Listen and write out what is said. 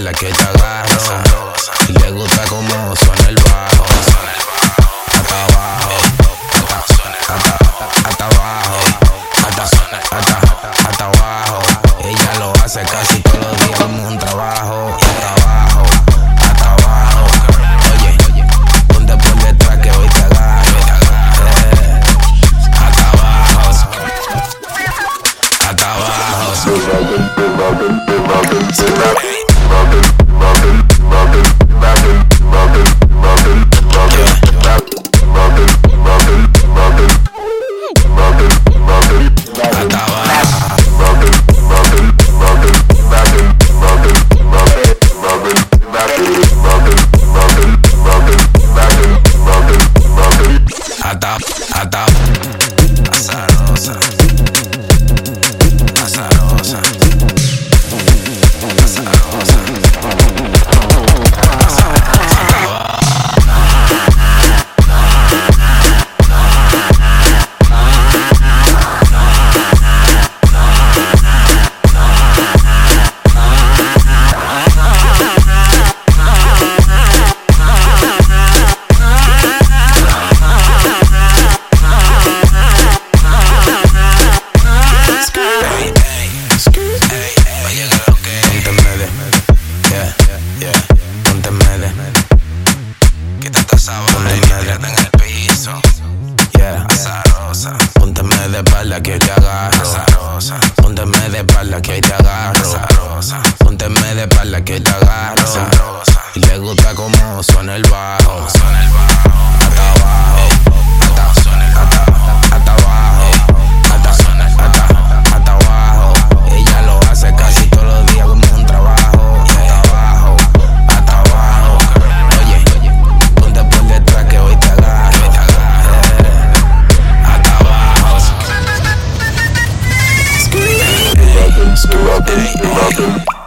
espalda que te agarro. Y le gusta como suena el bajo. Hasta abajo, hasta abajo, hasta abajo. Ella lo hace casi todos los días como un trabajo. Hasta abajo. Oye, ponte por detrás que hoy te agarro. Hasta abajo, hasta abajo. Azarosa, azarosa, azarosa. Pónteme de espalda que te agarro. Azarosa. Pónteme de espalda que te agarro. Azarosa. Pónteme de espalda que te agarro. Azarosa. Y le gusta como suena el bajo. Hasta abajo, hasta abajo, hasta abajo. Ella lo hace casi todos los días como un trabajo. Hasta abajo. Oye, ponte por detrás que hoy te agarro. Hey.